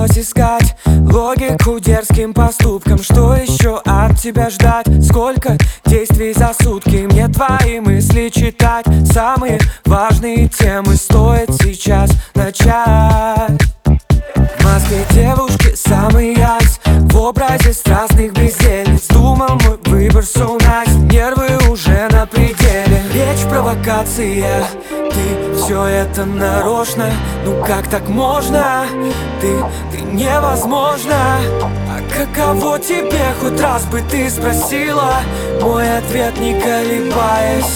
пришлось искать логику дерзким поступкам. Что еще от тебя ждать? Сколько действий за сутки? Мне твои мысли читать. Самые важные темы стоит сейчас начать. В Москве девушки самый айс, в образе страстных бездельниц. Думал, мой выбор so nice, нервы уже на пределе. Речь провокация, ты все это нарочно. Ну как так можно? Ты невозможно. А каково тебе, хоть раз бы ты спросила? Мой ответ, не колебаясь: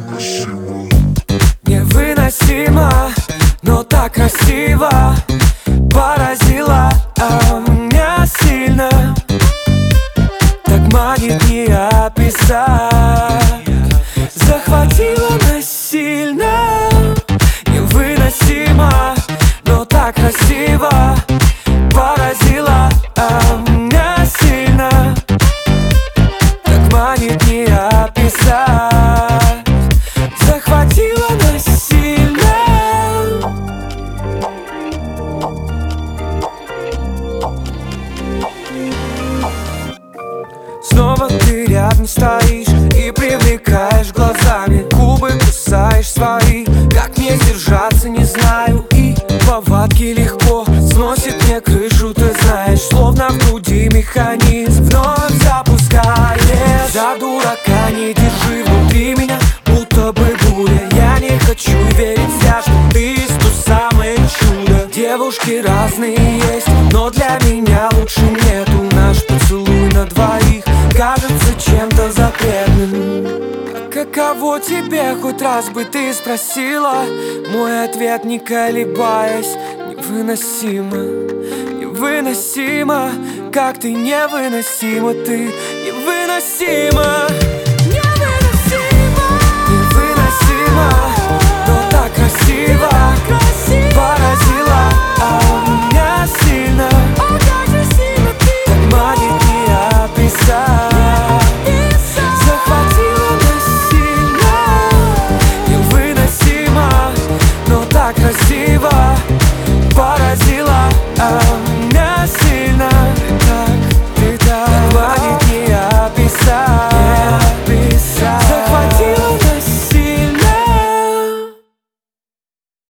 невыносимо, но так красиво. Поразила меня сильно, так манит не описать. Захватила насильно, невыносимо, но так красиво. Поразила меня сильно, так манит не описать. Захватила насильно. Снова ты рядом стоишь и привлекаешь глазами. Губы кусаешь свои, как мне сдержаться не знаю. И повадки легко сносит мне крышу, ты знаешь. Словно в груди механизм вновь запускаешь. За дурака не держи внутри меня, будто бы буря. Я не хочу верить зря, что ты то самое чудо. Девушки разные есть, но для меня лучше нету. Наш поцелуй на двоих кажется чем-то запретным. А каково тебе, хоть раз бы ты спросила? Мой ответ, не колебаясь: невыносимо, невыносимо. Как ты невыносима, ты невыносима.